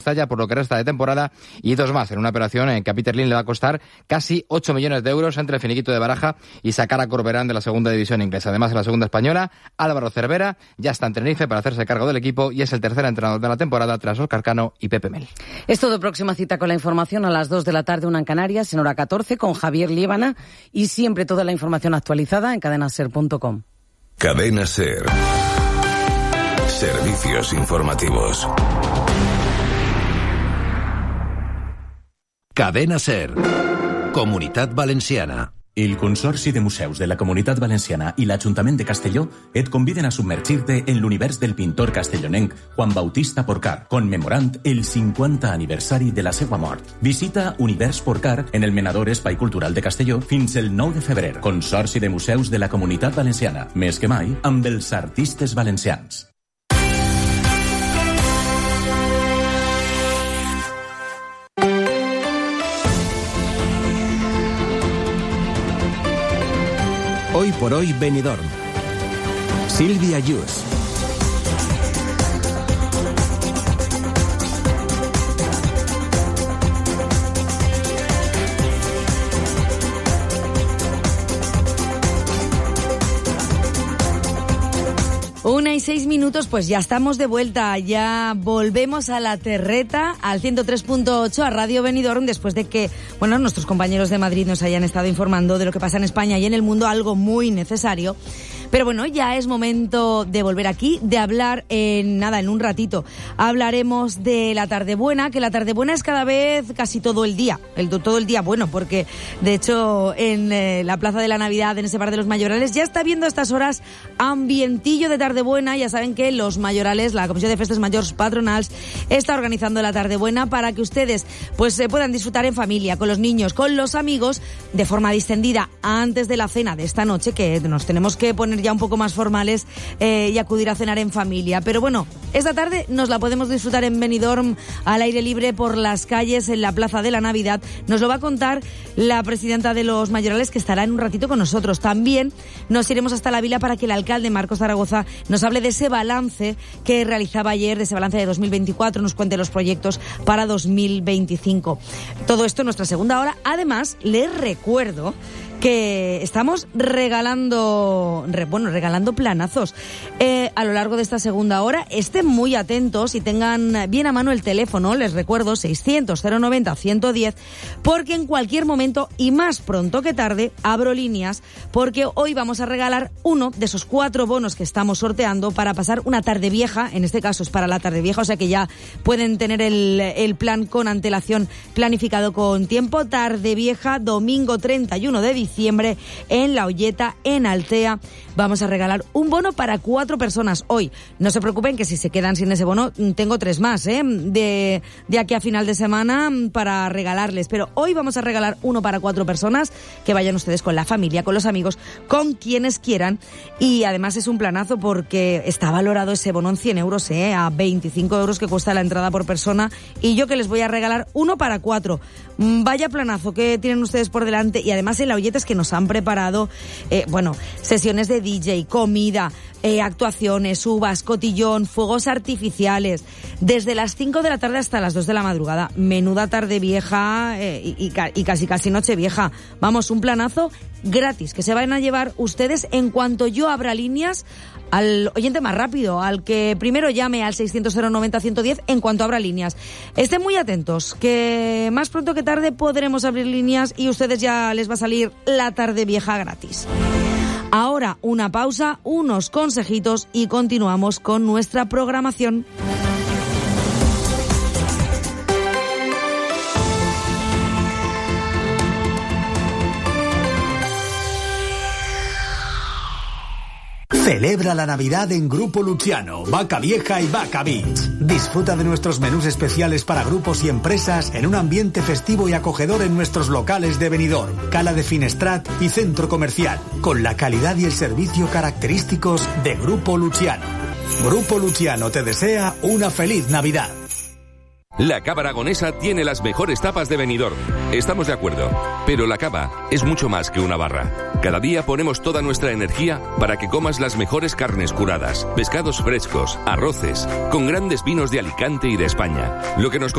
Mestalla por lo que resta de temporada y 2 más en una operación en que a Peter Lim le va a costar casi 8 millones de euros entre el finiquito de Baraja y sacar a Corberán de la segunda división inglesa. Además, en la segunda española, Álvaro Cervera ya está en Tenerife para hacerse cargo del equipo y es el tercer entrenador de la temporada tras Óscar Cano y Pepe Mel. Es todo. Próxima cita con la información a las 2 de la tarde, una en Canarias, en hora 14, con Javier Líbana, y siempre toda la información actualizada en cadenaser.com. Cadena Ser. Servicios informativos. Cadena Ser. Comunitat Valenciana. El Consorci de Museus de la Comunitat Valenciana i l'Ajuntament de Castelló et conviden a submergir-te en l'univers del pintor castellonenc Juan Bautista Porcar, commemorant el 50 aniversari de la seva mort. Visita Univers Porcar en el Menador Espai Cultural de Castelló fins el 9 de febrer. Consorci de Museus de la Comunitat Valenciana, més que mai amb els artistes valencians. Hoy por hoy Benidorm. Silvia Yus. Una y 6 minutos, pues ya estamos de vuelta, ya volvemos a la terreta, al 103.8, a Radio Benidorm, después de que, bueno, nuestros compañeros de Madrid nos hayan estado informando de lo que pasa en España y en el mundo, algo muy necesario. Pero bueno, ya es momento de volver aquí, de hablar en un ratito. Hablaremos de la tarde buena, que la tarde buena es cada vez casi todo el día bueno, porque de hecho en la Plaza de la Navidad, en ese bar de los Mayorales, ya está viendo a estas horas ambientillo de tarde buena. Ya saben que los Mayorales, la Comisión de Festes Majors Patronals, está organizando la tarde buena para que ustedes pues puedan disfrutar en familia, con los niños, con los amigos, de forma distendida antes de la cena de esta noche, que nos tenemos que poner ya un poco más formales y acudir a cenar en familia. Pero bueno, esta tarde nos la podemos disfrutar en Benidorm, al aire libre, por las calles, en la Plaza de la Navidad. Nos lo va a contar la presidenta de los Mayorales, que estará en un ratito con nosotros. También nos iremos hasta la Vila para que el alcalde Marcos Zaragoza nos hable de ese balance que realizaba ayer, de ese balance de 2024, nos cuente los proyectos para 2025. Todo esto en nuestra segunda hora. Además, les recuerdo que estamos regalando planazos a lo largo de esta segunda hora. Estén muy atentos y tengan bien a mano el teléfono, les recuerdo, 600-090-110, porque en cualquier momento y más pronto que tarde abro líneas, porque hoy vamos a regalar uno de esos 4 bonos que estamos sorteando para pasar una tarde vieja. En este caso es para la tarde vieja, o sea que ya pueden tener el plan con antelación, planificado con tiempo. Tarde vieja, domingo 31 de diciembre, en La Olleta, en Altea. Vamos a regalar un bono para 4 personas hoy. No se preocupen, que si se quedan sin ese bono, tengo 3 más de aquí a final de semana para regalarles. Pero hoy vamos a regalar uno para 4 personas, que vayan ustedes con la familia, con los amigos, con quienes quieran. Y además es un planazo porque está valorado ese bono en 100 euros, a 25 euros que cuesta la entrada por persona. Y yo que les voy a regalar uno para 4. Vaya planazo que tienen ustedes por delante. Y además en La Olleta es que nos han preparado, sesiones de DJ, comida, actuaciones, uvas, cotillón, fuegos artificiales, desde las 5 de la tarde hasta las 2 de la madrugada. Menuda tarde vieja y casi noche vieja. Vamos, un planazo gratis que se van a llevar ustedes en cuanto yo abra líneas, al oyente más rápido, al que primero llame al 600-090-110 en cuanto abra líneas. Estén muy atentos, que más pronto que tarde podremos abrir líneas y ustedes ya les va a salir la tarde vieja gratis. Ahora una pausa, unos consejitos y continuamos con nuestra programación. Celebra la Navidad en Grupo Luciano, Vaca Vieja y Vaca Beach. Disfruta de nuestros menús especiales para grupos y empresas en un ambiente festivo y acogedor en nuestros locales de Benidorm, Cala de Finestrat y Centro Comercial, con la calidad y el servicio característicos de Grupo Luciano. Grupo Luciano te desea una feliz Navidad. La Cava Aragonesa tiene las mejores tapas de Benidorm. Estamos de acuerdo, pero la cava es mucho más que una barra. Cada día ponemos toda nuestra energía para que comas las mejores carnes curadas, pescados frescos, arroces, con grandes vinos de Alicante y de España. Lo que nos